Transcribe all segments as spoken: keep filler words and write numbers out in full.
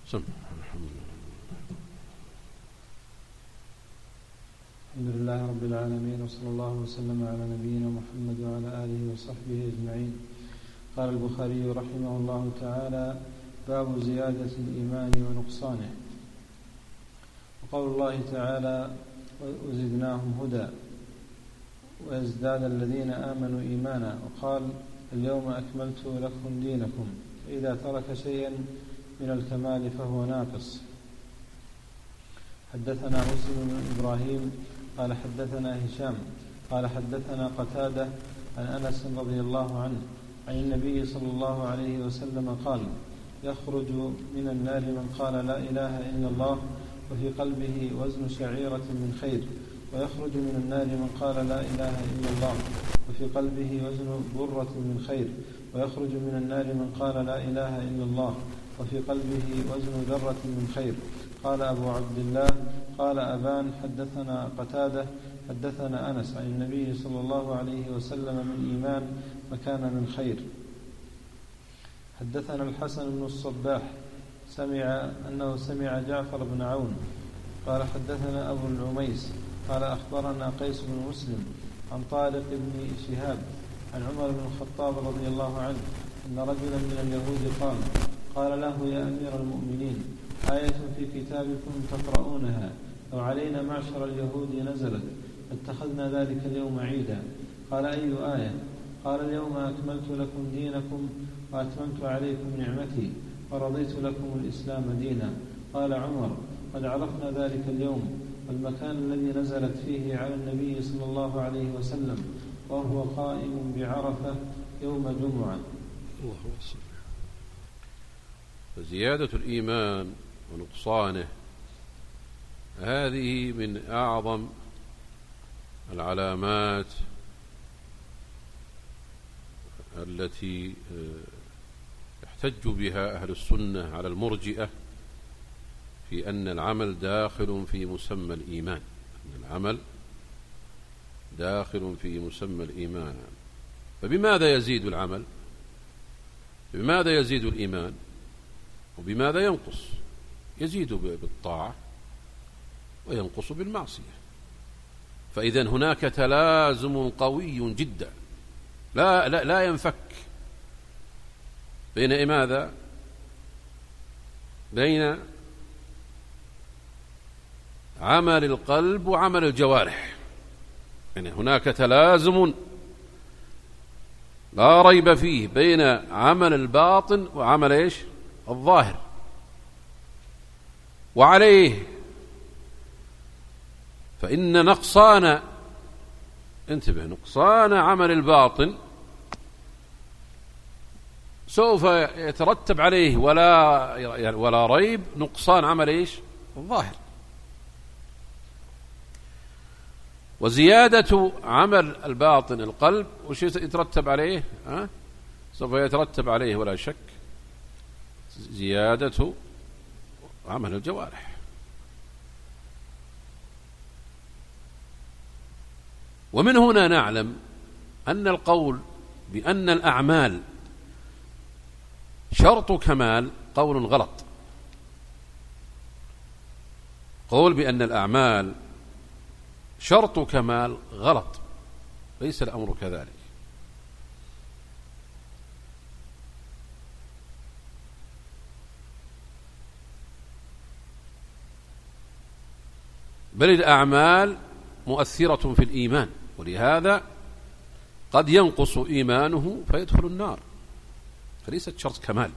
سم. الحمد لله رب العالمين، وصلى الله وسلم على نبينا محمد وعلى آله وصحبه أجمعين. قال البخاري رحمه الله تعالى: باب زيادة الإيمان ونقصانه. وقول الله تعالى: وزدناهم هدى ويزداد الذين آمنوا إيمانا. وقال: اليوم أكملت لكم دينكم. فإذا ترك شيئا من الكمال فهو ناقص. حدثنا مسلم بن إبراهيم قال حدثنا هشام قال حدثنا قتادة عن أنس رضي الله عنه عن النبي صلى الله عليه وسلم قال: يخرج من النار من قال لا إله إلا الله وفي قلبه وزن شعيرة من خير، ويخرج من النار من قال لا إله إلا الله وفي قلبه وزن برة من خير، ويخرج من النار من قال لا إله إلا الله وفي قلبه وزن ذرة من خير. قال أبو عبد الله: قال أبان حدثنا قتادة حدثنا أنس عن النبي صلى الله عليه وسلم من إيمان مكان من خير. حدثنا الحسن بن الصباح سمع أنه سمع جعفر بن عون قال حدثنا أبو العميس قال أخبرنا قيس بن مسلم عن طارق بن شهاب عن عمر بن الخطاب رضي الله عنه أن رجلا من اليهود قال قال له: يا أمير المؤمنين، آية في كتابكم تقرؤونها لو علينا معشر اليهود نزلت اتخذنا ذلك اليوم عيدا. قال: أي آية؟ قال: اليوم أكملت لكم دينكم وأتممت عليكم نعمتي ورضيت لكم الإسلام دينا. قال عمر: قد عرفنا ذلك اليوم والمكان الذي نزلت فيه على النبي صلى الله عليه وسلم وهو قائم بعرفة يوم جمعة. الله وصل. فزيادة الإيمان ونقصانه هذه من أعظم العلامات التي يحتج بها أهل السنة على المرجئة في أن العمل داخل في مسمى الإيمان، أن العمل داخل في مسمى الإيمان. فبماذا يزيد العمل؟ بماذا يزيد الإيمان؟ وبماذا ينقص؟ يزيد بالطاعة وينقص بالمعصية. فإذن هناك تلازم قوي جدا لا, لا, لا ينفك بين ماذا؟ بين عمل القلب وعمل الجوارح. يعني هناك تلازم لا ريب فيه بين عمل الباطن وعمل إيش؟ الظاهر. وعليه فإن نقصان انتبه نقصان عمل الباطن سوف يترتب عليه ولا ولا ريب نقصان عمل إيش؟ الظاهر. وزيادة عمل الباطن القلب وش يترتب عليه؟ أه؟ سوف يترتب عليه ولا شك زيادة عمل الجوارح. ومن هنا نعلم أن القول بأن الأعمال شرط كمال قول غلط. قول بأن الأعمال شرط كمال غلط، ليس الأمر كذلك. بل الأعمال مؤثرة في الإيمان، ولهذا قد ينقص إيمانه فيدخل النار، فليست شرط كمال.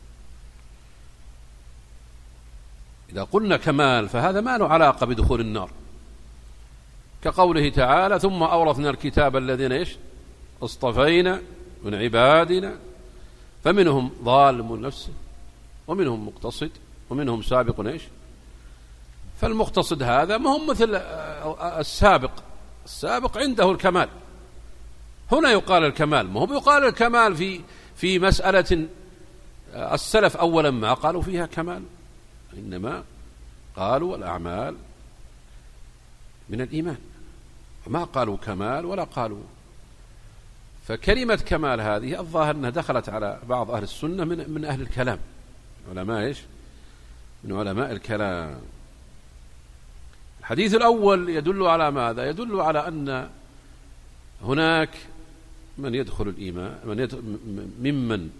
إذا قلنا كمال فهذا ما له علاقة بدخول النار، كقوله تعالى: ثم أورثنا الكتاب الذين إيش؟ اصطفينا من عبادنا فمنهم ظالم نفسه ومنهم مقتصد ومنهم سابق إيش؟ فالمقتصد هذا ما هم مثل السابق، السابق عنده الكمال. هنا يقال الكمال، ما هو يقال الكمال في في مسألة السلف أولا ما قالوا فيها كمال، إنما قالوا الأعمال من الإيمان، وما قالوا كمال ولا قالوا. فكلمة كمال هذه الظاهر أنها دخلت على بعض أهل السنة من من أهل الكلام، علماء إيش؟ من علماء الكلام. الحديث الأول يدل على ماذا؟ يدل على أن هناك من يدخل الإيمان، من يدخل ممن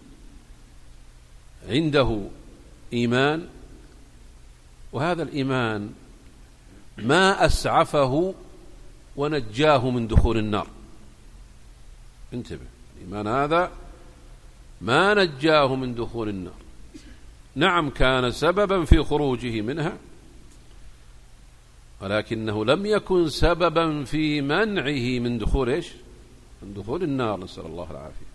عنده إيمان، وهذا الإيمان ما أسعفه ونجاه من دخول النار. انتبه، الإيمان هذا ما نجاه من دخول النار. نعم كان سببا في خروجه منها، ولكنه لم يكن سببا في منعه من دخول إيش؟ من دخول النار، نسأل الله العافية.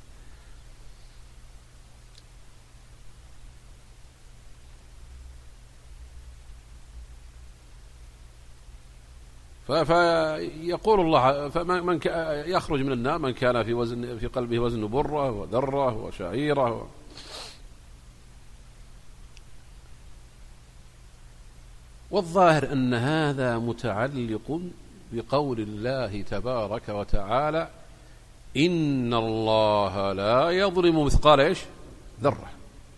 فيقول الله فمن يخرج من النار من كان في وزن في قلبه وزن بره وذرة وشعيرة. والظاهر أن هذا متعلق بقول الله تبارك وتعالى: إن الله لا يظلم مثقال إيش؟ ذرة.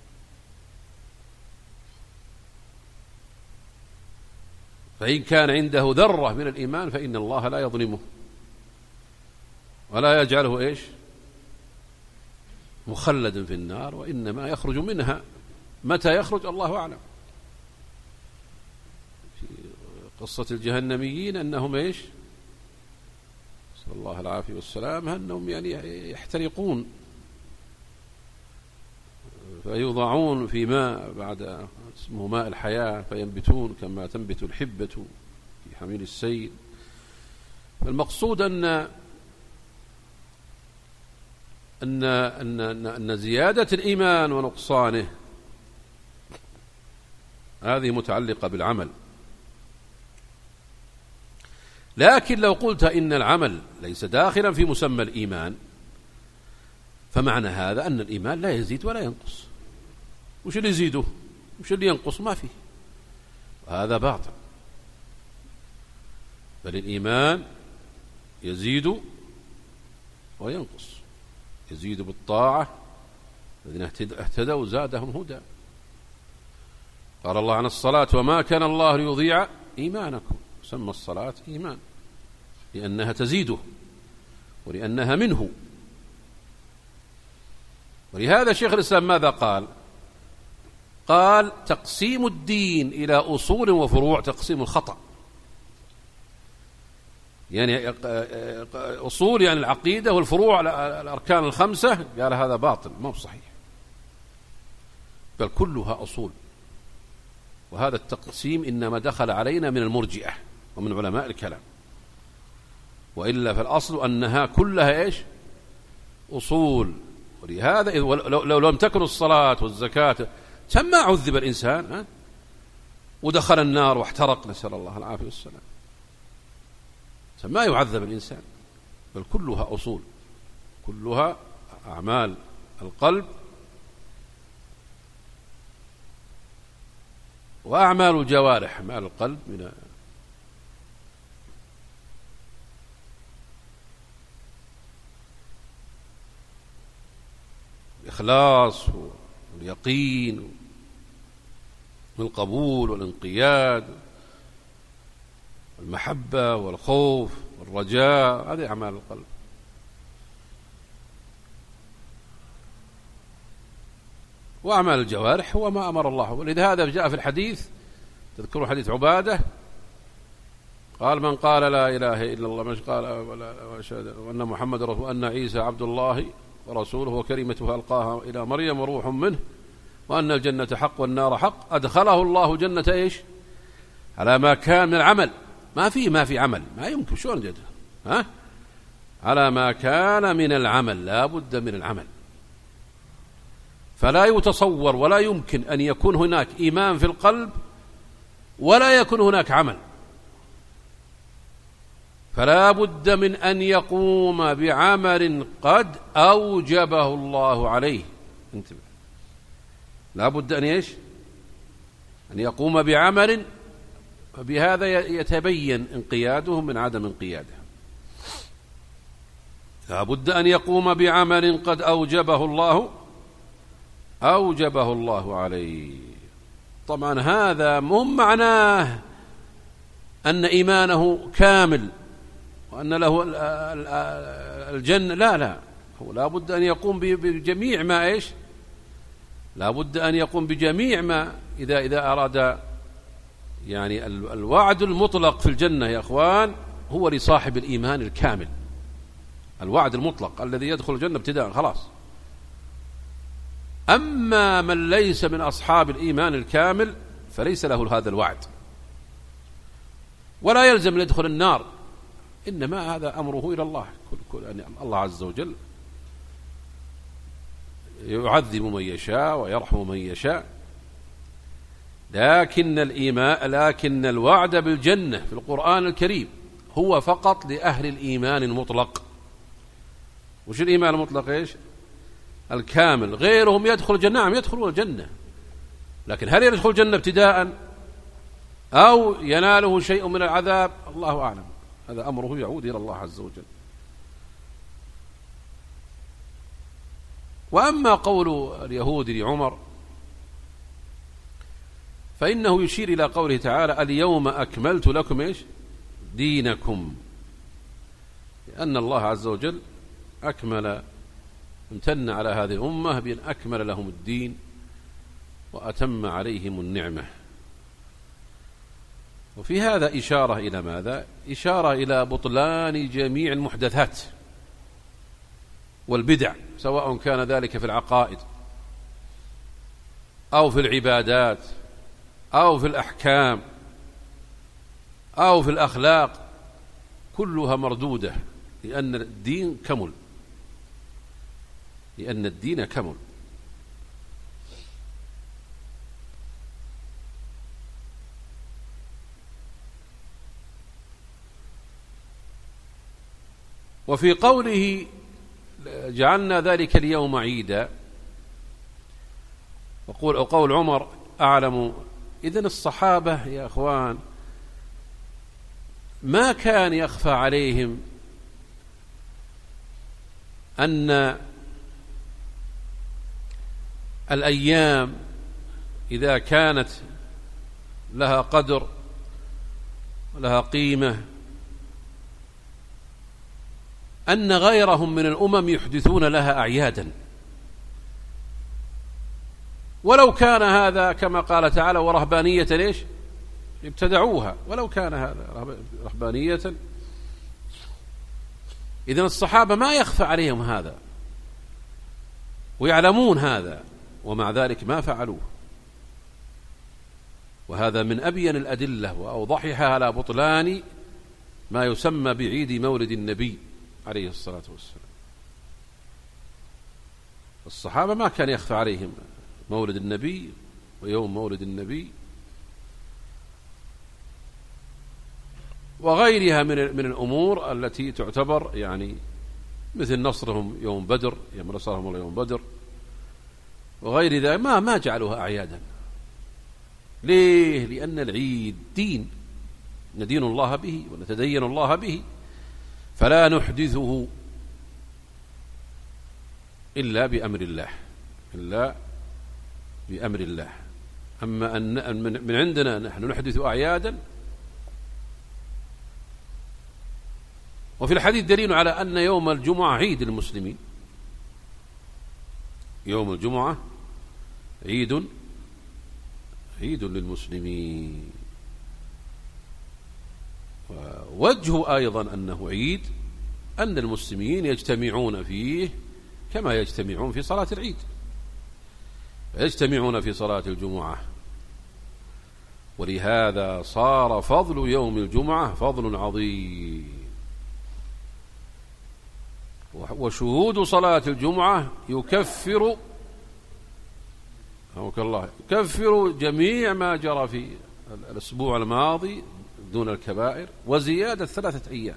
فإن كان عنده ذرة من الإيمان فإن الله لا يظلمه ولا يجعله إيش؟ مخلدا في النار، وإنما يخرج منها. متى يخرج؟ الله أعلم. في قصة الجهنميين أنهم إيش؟ صلى الله العافية والسلام، أنهم يعني يحترقون فيوضعون في ماء بعد اسمه ماء الحياة فينبتون كما تنبت الحبة في حميل السيل. فالمقصود أن أن أن أن زيادة الإيمان ونقصانه هذه متعلقة بالعمل. لكن لو قلت إن العمل ليس داخلا في مسمى الإيمان، فمعنى هذا أن الإيمان لا يزيد ولا ينقص. وش اللي يزيده وش اللي ينقص؟ ما فيه. وهذا باطل. بل الإيمان يزيد وينقص. يزيد بالطاعة، الذين اهتدوا زادهم هدى. قال الله عن الصلاة: وما كان الله ليضيع إيمانكم. سمى الصلاة إيمان لأنها تزيده ولأنها منه. ولهذا شيخ الإسلام ماذا قال؟ قال: تقسيم الدين إلى أصول وفروع تقسيم الخطأ. يعني أصول يعني العقيدة، والفروع الأركان الخمسة، قال هذا باطل ما هو صحيح، بل كلها أصول. وهذا التقسيم إنما دخل علينا من المرجئة ومن علماء الكلام، وإلا فالأصل أنها كلها إيش؟ أصول. ولهذا لو, لو لم تكن الصلاة والزكاة كما عذب الإنسان ها؟ ودخل النار واحترق، نسأل الله العافية والسلام. ما يعذب الإنسان، بل كلها أصول، كلها أعمال القلب وأعمال الجوارح. أعمال القلب من الإخلاص واليقين والقبول والانقياد والمحبة والخوف والرجاء، هذه أعمال القلب. وأعمال الجوارح هو ما أمر الله. ولهذا جاء في الحديث، تذكروا حديث عبادة، قال: من قال لا إله إلا الله، مش قال وأن محمد رسول، وأن عيسى عبد الله ورسوله وكلمته ألقاها إلى مريم وروح منه، وأن الجنة حق والنار حق، أدخله الله جنة إيش؟ على ما كان من العمل. ما في ما في عمل، ما يمكن. شلون جد؟ ها؟ على ما كان من العمل، لا بد من العمل. فلا يتصور ولا يمكن أن يكون هناك إيمان في القلب ولا يكون هناك عمل. فلا بد من أن يقوم بعمل قد أوجبه الله عليه. انتبه، لا بد أن إيش؟ أن يقوم بعمل، فبهذا يتبين انقياده من عدم انقياده. لا بد أن يقوم بعمل قد أوجبه الله أوجبه الله عليه. طبعا هذا مو معناه أن إيمانه كامل وأن له الجنة، لا لا، هو لا بد أن يقوم بجميع ما إيش لا بد أن يقوم بجميع ما إذا إذا أراد، يعني الوعد المطلق في الجنة يا أخوان هو لصاحب الإيمان الكامل، الوعد المطلق الذي يدخل الجنة ابتداء خلاص. أما من ليس من أصحاب الإيمان الكامل فليس له هذا الوعد، ولا يلزم أن يدخل النار، إنما هذا أمره إلى الله. كل كل يعني الله عز وجل يعذب من يشاء ويرحم من يشاء، لكن الإيمان لكن الوعد بالجنة في القرآن الكريم هو فقط لأهل الإيمان المطلق. وش الإيمان المطلق؟ إيش؟ الكامل. غيرهم يدخل الجنة، نعم يدخلون الجنة، لكن هل يدخل الجنة ابتداء أو يناله شيء من العذاب؟ الله أعلم، هذا أمره يعود إلى الله عز وجل. وأما قول اليهود لعمر فإنه يشير إلى قوله تعالى اليوم أكملت لكم إيش؟ دينكم، لأن الله عز وجل أكمل امتن على هذه الأمة بأن أكمل لهم الدين وأتم عليهم النعمة. وفي هذا إشارة إلى ماذا؟ إشارة إلى بطلان جميع المحدثات والبدع، سواء كان ذلك في العقائد أو في العبادات أو في الأحكام أو في الأخلاق، كلها مردودة، لأن الدين كمل، لأن الدين كمل. وفي قوله جعلنا ذلك اليوم عيدا، وقول وقول عمر أعلم، إذن الصحابة يا أخوان ما كان يخفى عليهم أن الأيام إذا كانت لها قدر لها قيمة أن غيرهم من الأمم يحدثون لها أعيادا، ولو كان هذا كما قال تعالى ورهبانية ليش ابتدعوها، ولو كان هذا رهبانية. إذن الصحابة ما يخفى عليهم هذا ويعلمون هذا، ومع ذلك ما فعلوه، وهذا من أبين الأدلة وأوضحها على بطلان ما يسمى بعيد مولد النبي عليه الصلاة والسلام. الصحابة ما كان يخفى عليهم مولد النبي ويوم مولد النبي وغيرها من من الأمور التي تعتبر يعني مثل نصرهم يوم بدر، يوم نصرهم الله يوم بدر وغير ذلك، ما ما جعلوها أعيادا. ليه؟ لأن العيد دين ندين الله به ونتدين الله به، فلا نحدثه إلا بأمر الله، إلا بأمر الله. أما أن من عندنا نحن نحدث أعيادا. وفي الحديث دليل على أن يوم الجمعة عيد المسلمين، يوم الجمعة عيد عيد للمسلمين. ووجه أيضا أنه عيد أن المسلمين يجتمعون فيه كما يجتمعون في صلاة العيد، يجتمعون في صلاة الجمعة، ولهذا صار فضل يوم الجمعة فضل عظيم. وشهود صلاة الجمعة يكفر الله يكفر جميع ما جرى في الأسبوع الماضي دون الكبائر وزيادة ثلاثة أيام.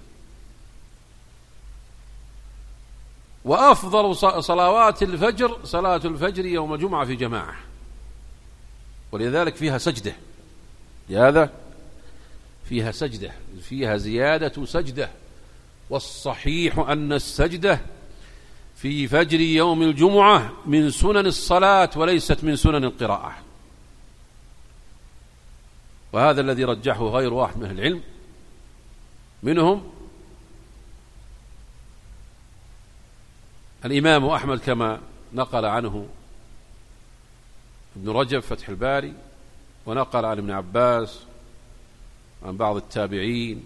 وأفضل صلوات الفجر صلاة الفجر يوم الجمعة في جماعة، ولذلك فيها سجدة، لهذا فيها سجدة، فيها زيادة سجدة. والصحيح أن السجدة في فجر يوم الجمعة من سنن الصلاة وليست من سنن القراءة. وهذا الذي رجحه غير واحد من أهل العلم، منهم الإمام أحمد كما نقل عنه ابن رجب فتح الباري، ونقل عن ابن عباس عن بعض التابعين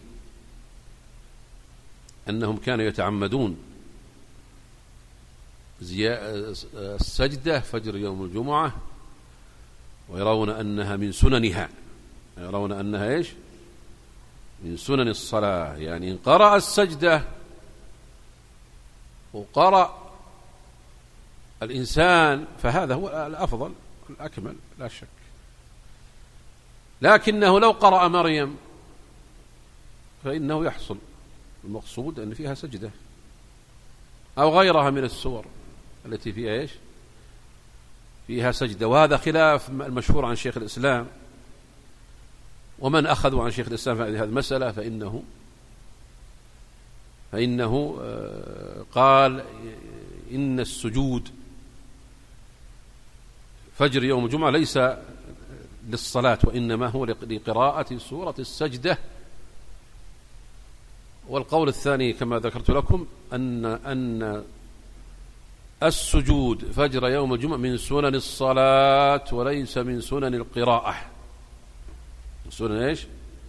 أنهم كانوا يتعمدون السجدة فجر يوم الجمعة، ويرون أنها من سننها، يرون أنها إيش؟ من سنن الصلاة. يعني إن قرأ السجدة وقرأ الإنسان فهذا هو الأفضل الأكمل لا شك، لكنه لو قرأ مريم فإنه يحصل المقصود أن فيها سجدة، أو غيرها من السور التي فيها إيش؟ فيها سجدة. وهذا خلاف المشهور عن شيخ الإسلام، ومن أخذوا عن شيخ الإسلام في هذه المسألة فإنه فإنه قال إن السجود فجر يوم الجمعة ليس للصلاة، وإنما هو لقراءة سورة السجدة. والقول الثاني كما ذكرت لكم أن أن السجود فجر يوم الجمعة من سنن الصلاة وليس من سنن القراءة. من سنن إيش؟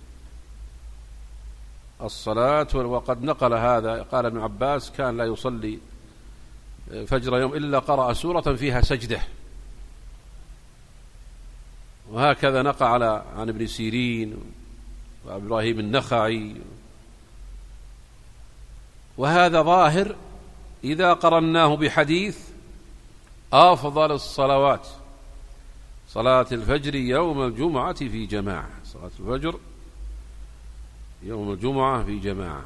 الصلاة. وقد نقل هذا، قال ابن عباس كان لا يصلي فجر يوم إلا قرأ سورة فيها سجدة، وهكذا نقل عن ابن سيرين وإبراهيم النخعي. وهذا ظاهر إذا قرناه بحديث أفضل الصلوات صلاة الفجر يوم الجمعة في جماعة، صلاة الفجر يوم الجمعة في جماعة.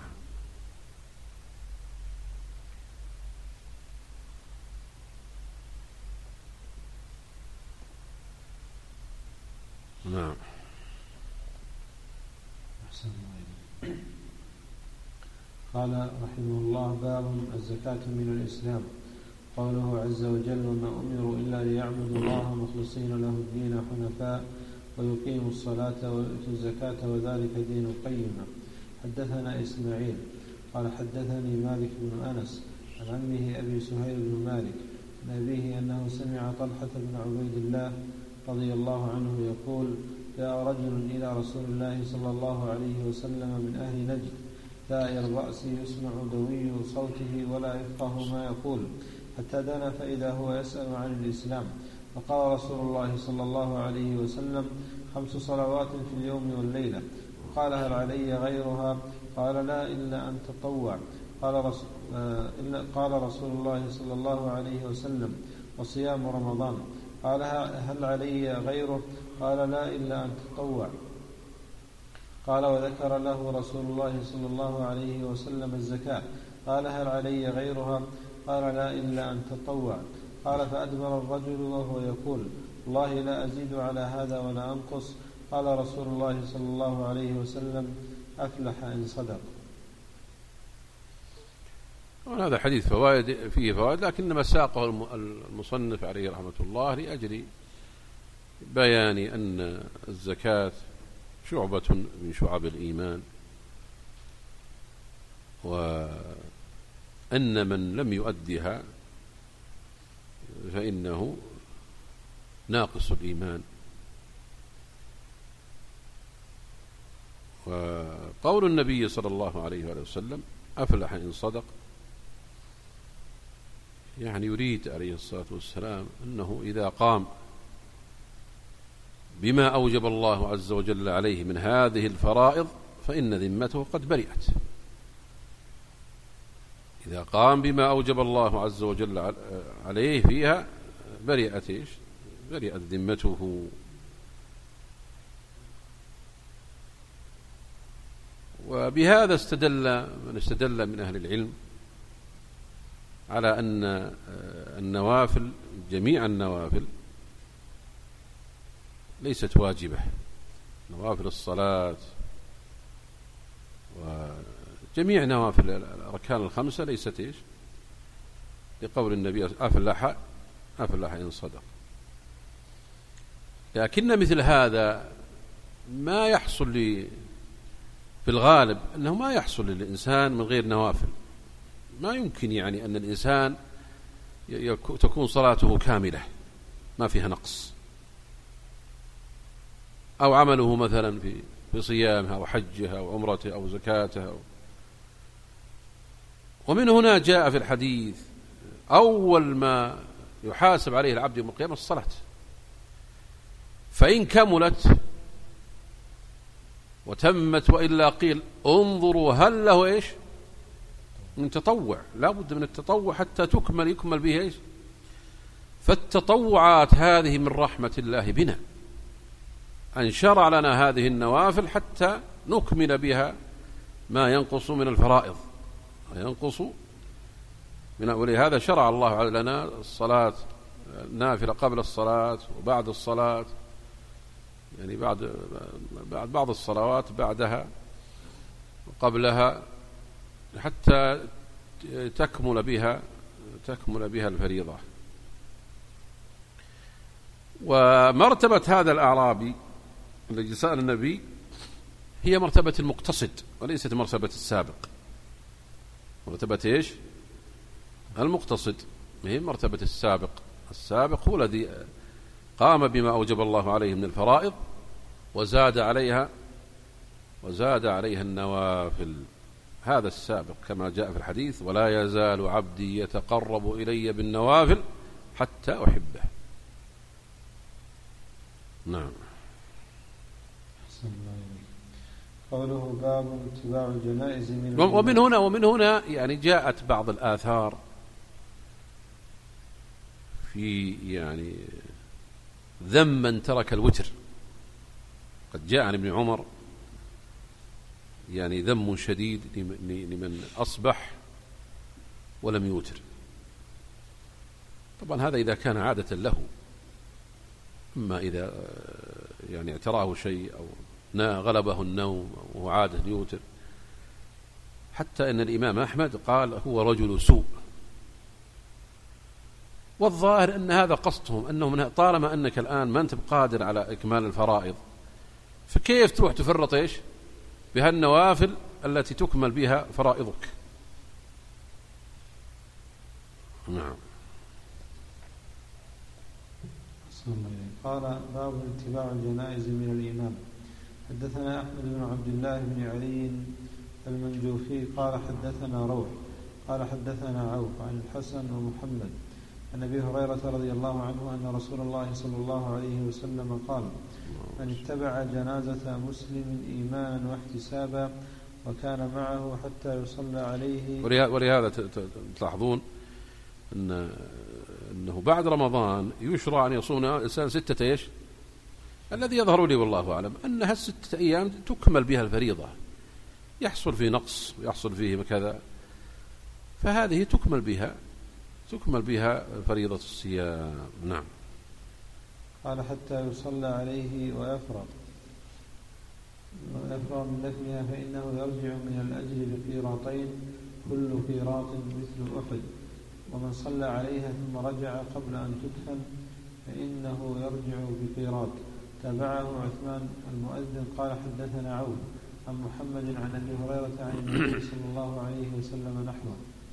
نعم. قال رحمه الله: باب الزكاة من الإسلام. قوله عز وجل: وما أمروا إلا ليعبدوا الله مخلصين له الدين حنفاء ويقيموا الصلاة ويؤتوا الزكاة وذلك دين القيمة. حدثنا إسماعيل قال حدثني مالك بن أنس عن عمه أبي سهيل بن مالك عن أبيه أنه سمع طلحة بن عبيد الله رضي الله عنه يقول: جاء رجل إلى رسول الله صلى الله عليه وسلم من أهل نجد دائر الرأس يسمع دوي صوته ولا يفقه ما يقول، حتى دنا فإذا هو يسأل عن الإسلام. فقال رسول الله صلى الله عليه وسلم: خمس صلوات في اليوم والليلة. قال: هل علي غيرها؟ قال: لا إلا أن تطوع. قال رسول, آه قال رسول الله صلى الله عليه وسلم: وصيام رمضان. قال: هل علي غيره؟ قال: لا إلا أن تطوع. قال: وذكر له رسول الله صلى الله عليه وسلم الزكاة. قال: هل علي غيرها؟ قال: لا إلا أن تطوع. قال: فأدبر الرجل وهو يقول: والله لا أزيد على هذا ولا أنقص. قال رسول الله صلى الله عليه وسلم: أفلح إن صدق. هذا حديث فوائد فيه فوائد، لكن ساقه المصنف عليه رحمة الله لأجل بيان أن الزكاة شعبة من شعب الإيمان، وأن من لم يؤدها فإنه ناقص الإيمان. وقول النبي صلى الله عليه وسلم: أفلح إن صدق، يعني يريد عليه الصلاة والسلام أنه إذا قام بما أوجب الله عز وجل عليه من هذه الفرائض فإن ذمته قد برئت. إذا قام بما أوجب الله عز وجل عليه فيها برئت إيش؟ برئت ذمته. وبهذا استدل من استدل من أهل العلم على أن النوافل جميع النوافل ليست واجبة. نوافل الصلاة وجميع نوافل الأركان الخمسة ليست إيش؟ لقول النبي: أفلح أفلح إن صدق. لكن مثل هذا ما يحصل لي في الغالب أنه ما يحصل للإنسان من غير نوافل. ما يمكن يعني أن الإنسان تكون صلاته كاملة ما فيها نقص، أو عمله مثلا في في صيامها أو حجها أو عمرته أو زكاتها. ومن هنا جاء في الحديث أول ما يحاسب عليه العبد يوم القيامة الصلاة، فإن كملت وتمت وإلا قيل انظروا هل له إيش من تطوع. لا بد من التطوع حتى تكمل يكمل به إيش. فالتطوعات هذه من رحمة الله بنا أن شرع لنا هذه النوافل حتى نكمل بها ما ينقص من الفرائض، ما ينقص من. ولهذا شرع الله لنا الصلاة النافلة قبل الصلاة وبعد الصلاة، يعني بعد بعد بعض الصلوات بعدها وقبلها حتى تكمل بها تكمل بها الفريضة. ومرتبة هذا الأعرابي الذي سأل النبي هي مرتبة المقتصد وليست مرتبة السابق. مرتبة إيش؟ المقتصد، هي مرتبة السابق. السابق هو الذي قام بما أوجب الله عليه من الفرائض وزاد عليها وزاد عليها النوافل. هذا السابق كما جاء في الحديث: ولا يزال عبدي يتقرب إلي بالنوافل حتى أحبه. نعم. قوله باب اتباع الجنائز من ومن هنا ومن هنا يعني جاءت بعض الآثار في يعني ذم من ترك الوتر. قد جاء عن ابن عمر يعني ذم شديد لمن أصبح ولم يوتر. طبعا هذا إذا كان عادة له، أما إذا يعني اعتراه شيء أو غلبه النوم أو عاده يوتر. حتى أن الإمام أحمد قال هو رجل سوء. والظاهر أن هذا قصدهم، أنهم طالما أنك الآن ما أنت بقادر على إكمال الفرائض فكيف تروح تفرط إيش بهالنوافل التي تكمل بها فرائضك. نعم. قال باب اتباع الجنائز من الإمام. حدثنا أحمد بن عبد الله بن علي المنجوفي قال حدثنا روح قال حدثنا عوف عن الحسن ومحمد عن أبي هريرة رضي الله عنه أن رسول الله صلى الله عليه وسلم قال: من اتبع جنازة مسلم إيمانا واحتسابا وكان معه حتى يصلى عليه. ولهذا تلاحظون أن أنه بعد رمضان يشرع أن يصوم الإنسان ستة إيش؟ الذي يظهر لي والله أعلم أن هالستة أيام تكمل بها الفريضة. يحصل فيه نقص ويحصل فيه كذا، فهذه تكمل بها تكمل بها فريضة الصيام. نعم. قال حتى يصلى عليه ويفرغ ويفرغ من دفنها فإنه يرجع من الأجر بقيراطين كل قيراط مثل أحد، ومن صلى عليها ثم رجع قبل أن تدفن فإنه يرجع بقيراط. تابعه عثمان المؤذن قال حدثنا عون عن محمد عن أبي هريرة عن النبي صلى الله عليه وسلم نحوه.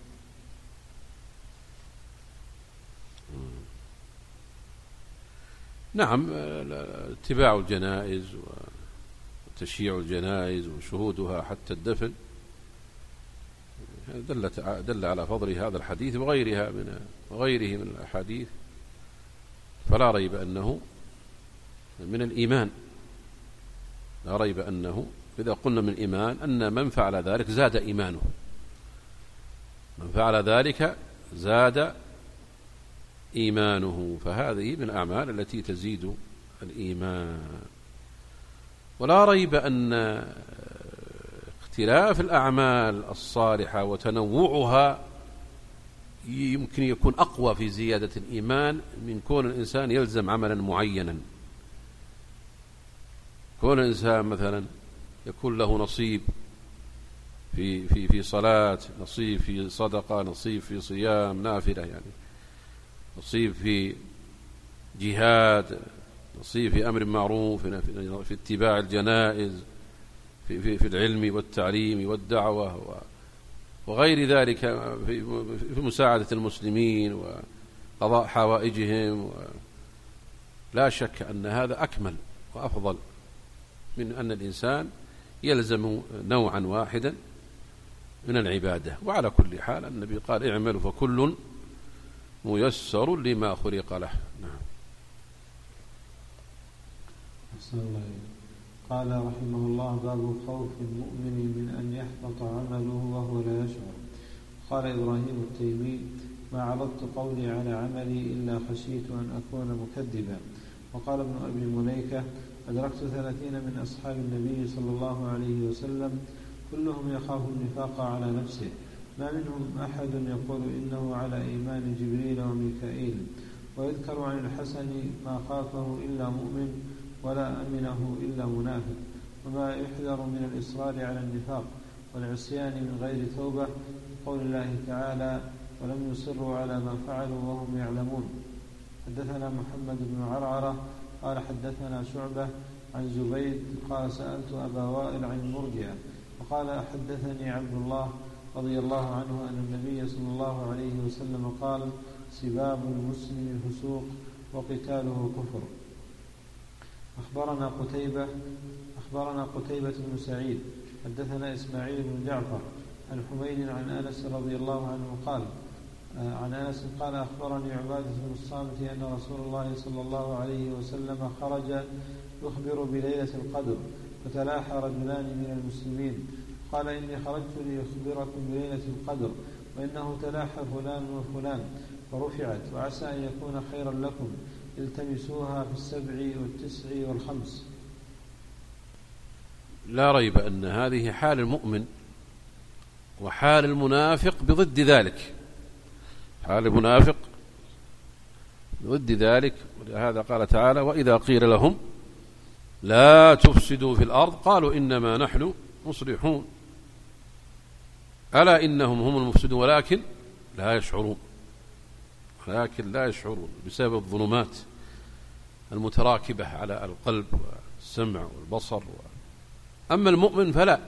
نعم. اتباع الجنائز وتشييع الجنائز وشهودها حتى الدفن دل دل على فضل هذا الحديث وغيرها من وغيره من الأحاديث. فلا ريب أنه من الإيمان، لا ريب أنه إذا قلنا من الإيمان أن من فعل ذلك زاد إيمانه، من فعل ذلك زاد إيمانه. فهذه من الأعمال التي تزيد الإيمان. ولا ريب أن اختلاف الأعمال الصالحة وتنوعها يمكن يكون أقوى في زيادة الإيمان من كون الإنسان يلزم عملا معينا. كون الإنسان مثلا يكون له نصيب في في في صلاة، نصيب في صدقة، نصيب في صيام نافلة، يعني نصيب في جهاد نصيب في أمر معروف، في اتباع الجنائز، في, في, في العلم والتعليم والدعوة وغير ذلك، في مساعدة المسلمين وقضاء حوائجهم. لا شك أن هذا أكمل وأفضل من أن الإنسان يلزم نوعا واحدا من العبادة. وعلى كل حال النبي قال اعملوا فكل ميسر لما خلق له. نعم. أحسن الله. قال رحمه الله: باب خوف المؤمن من أن يحبط عمله وهو لا يشعر. قال إبراهيم التيمي: ما عرضت قولي على عملي إلا خشيت أن أكون مكذبا. وقال ابن أبي مليكة: أدركت ثلاثين من أصحاب النبي صلى الله عليه وسلم كلهم يخاف النفاق على نفسه، ما منهم أحد يقول إنه على إيمان جبريل وميكائيل. ويذكر عن الحسن: ما خافه إلا مؤمن ولا أمنه إلا منافق. وما يحذر من الإصرار على النفاق والعصيان من غير توبة، قول الله تعالى: ولم يصروا على ما فعلوا وهم يعلمون. حدثنا محمد بن عرعرة قال حدثنا شعبة عن زبيد قال سألت أبا وائل عن المرجئة وقال حدثني عبد الله رضي الله عنه أن النبي صلى الله عليه وسلم قال: سباب المسلم فسوق وقتاله كفر. أخبرنا قتيبة أخبرنا قتيبة بن سعيد حدثنا إسماعيل بن جعفر عن حميد عن أنس رضي الله عنه قال عن أنس قال: أخبرني عبادة بن الصامت أن رسول الله صلى الله عليه وسلم خرج يخبر بليلة القدر، فتلاحى رجلان من المسلمين، قال: إني خرجت لأخبركم بليلة القدر، وإنه تلاحى فلان وفلان فرفعت، وعسى أن يكون خيرا لكم، التمسوها في السبع والتسع والخمس. لا ريب أن هذه حال المؤمن، وحال المنافق بضد ذلك. حال المنافق بضد ذلك، ولهذا قال تعالى: وإذا قيل لهم لا تفسدوا في الأرض قالوا إنما نحن مصلحون، ألا إنهم هم المفسدون ولكن لا يشعرون ولكن لا يشعرون بسبب الظلمات المتراكبة على القلب والسمع والبصر. أما المؤمن فلا،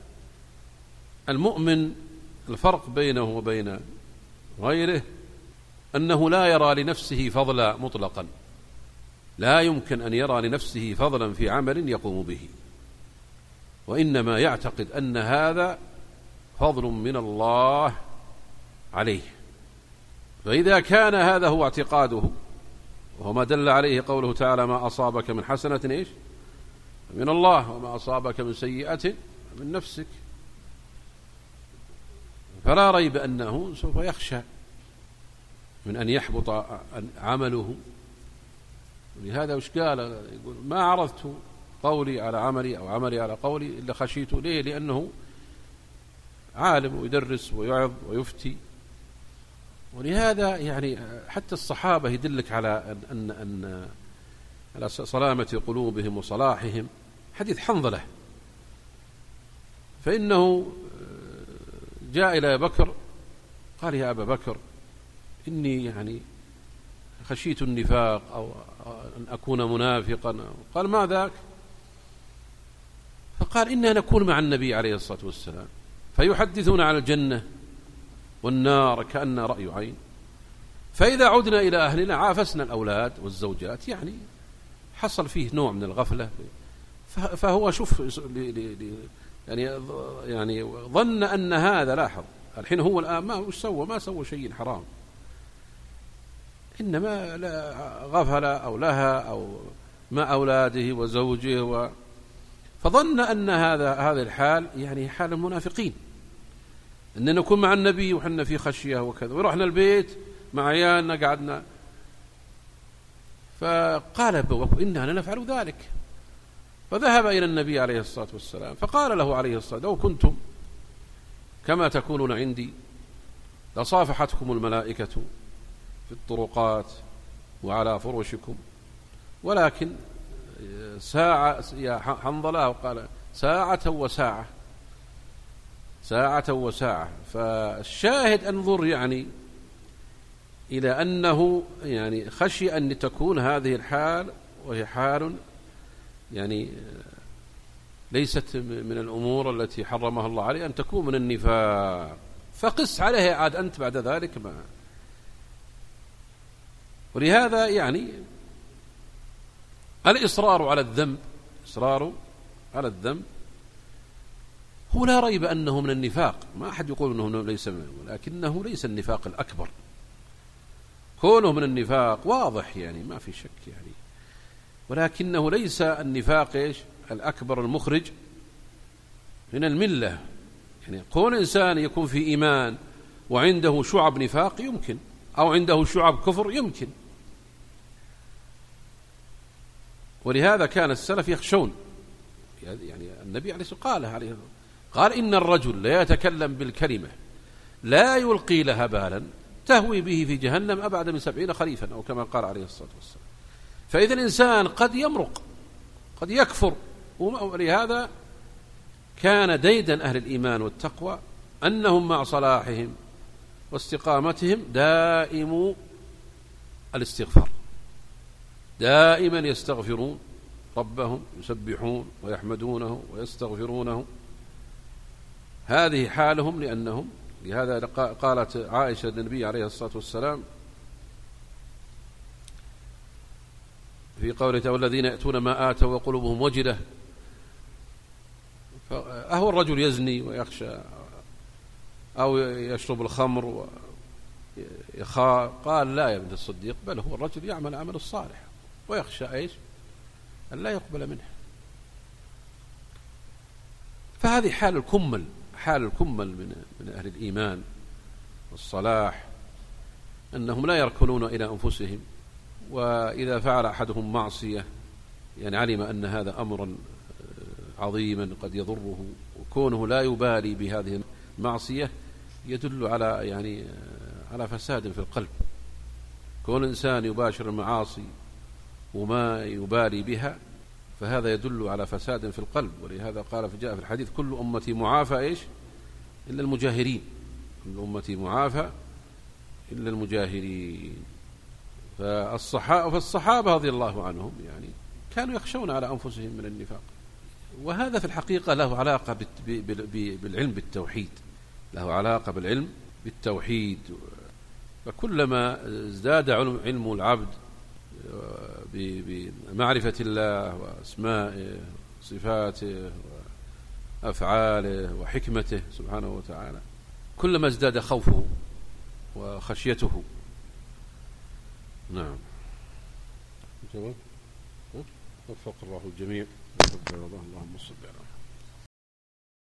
المؤمن الفرق بينه وبين غيره أنه لا يرى لنفسه فضلا مطلقا، لا يمكن أن يرى لنفسه فضلا في عمل يقوم به، وإنما يعتقد أن هذا فضل من الله عليه. فإذا كان هذا هو اعتقاده، وهو ما دل عليه قوله تعالى: ما أصابك من حسنة إيش من الله وما أصابك من سيئة من نفسك، فلا ريب أنه سوف يخشى من أن يحبط عمله. لهذا وش قال؟ يقول: ما عرضت قولي على عملي أو عملي على قولي إلا خشيت. ليه؟ لأنه عالم ويدرس ويعظ ويفتي. ولهذا يعني حتى الصحابة يدلك على أن أن على سلامة قلوبهم وصلاحهم حديث حنظلة، فإنه جاء إلى بكر قال: يا أبا بكر، إني يعني خشيت النفاق أو أن أكون منافقا. قال: ما ذاك؟ فقال: إننا نكون مع النبي عليه الصلاة والسلام فيحدثون عن الجنة والنار كأن رأي عين، فإذا عدنا إلى أهلنا عافسنا الأولاد والزوجات، يعني حصل فيه نوع من الغفلة. فهو شوف يعني يعني ظن أن هذا، لاحظ الحين هو الآن ما وش سوى ما سوى شيء حرام، إنما غفل أو لها أو مع أولاده وزوجه و... فظن أن هذا هذا الحال يعني حال المنافقين، أن نكون مع النبي وحنا في خشية وكذا، ورحنا البيت مع عيالنا قعدنا. فقال أبو بكر: إننا نفعل ذلك. فذهب إلى النبي عليه الصلاة والسلام فقال له عليه الصلاة: لو كنتم كما تكونون عندي لصافحتكم الملائكة في الطرقات وعلى فرشكم، ولكن ساعة يا حنظلة، وقال ساعة وساعة ساعة وساعة. فالشاهد انظر يعني إلى أنه يعني خشي أن تكون هذه الحال وهي حال يعني ليست من الأمور التي حرمها الله عليه أن تكون من النفاق، فقس عليه عاد أنت بعد ذلك ما. ولهذا يعني الإصرار على الذنب إصرار على الذنب هو لا ريب أنه من النفاق، ما أحد يقول أنه ليس منه، ولكنه ليس النفاق الأكبر. كونه من النفاق واضح يعني ما في شك يعني، ولكنه ليس النفاق إيش الأكبر المخرج من الملة. يعني كون إنسان يكون في إيمان وعنده شعب نفاق يمكن، أو عنده شعب كفر يمكن. ولهذا كان السلف يخشون، يعني النبي عليه الصلاة والسلام قال عليه قال إن الرجل لا يتكلم بالكلمة لا يلقي لها بالا تهوي به في جهنم أبعد من سبعين خريفا، أو كما قال عليه الصلاة والسلام. فإذا الإنسان قد يمرق قد يكفر. ولهذا كان ديدا أهل الإيمان والتقوى أنهم مع صلاحهم واستقامتهم دائم الاستغفار، دائما يستغفرون ربهم، يسبحون ويحمدونه ويستغفرونه. هذه حالهم لأنهم لهذا قالت عائشة للنبي عليه الصلاة والسلام في قوله والذين يأتون ما آتوا وقلوبهم وجلة، أهو الرجل يزني ويخشى أو يشرب الخمر ويخاف؟ قال لا يا ابن الصديق، بل هو الرجل يعمل عمل الصالح ويخشى إيش أن لا يقبل منه. فهذه حال الكمل، حال الكمل من من أهل الإيمان والصلاح، أنهم لا يركنون إلى أنفسهم، وإذا فعل أحدهم معصية يعني علم أن هذا أمرا عظيما قد يضره، وكونه لا يبالي بهذه المعصية يدل على يعني على فساد في القلب. كون إنسان يباشر المعاصي وما يبالي بها فهذا يدل على فساد في القلب. ولهذا قال في جاء في الحديث كل أمتي معافى إيش إلا المجاهرين، كل أمتي معافى إلا المجاهرين. فالصحابة فالصحابة رضي الله عنهم يعني كانوا يخشون على أنفسهم من النفاق. وهذا في الحقيقة له علاقة بالعلم بالتوحيد، له علاقة بالعلم بالتوحيد. فكلما ازداد علم العبد بمعرفة الله وأسمائه وصفاته وأفعاله وحكمته سبحانه وتعالى كلما ازداد خوفه وخشيته. نعم. جواب وفق الله الجميع. اللهم صل على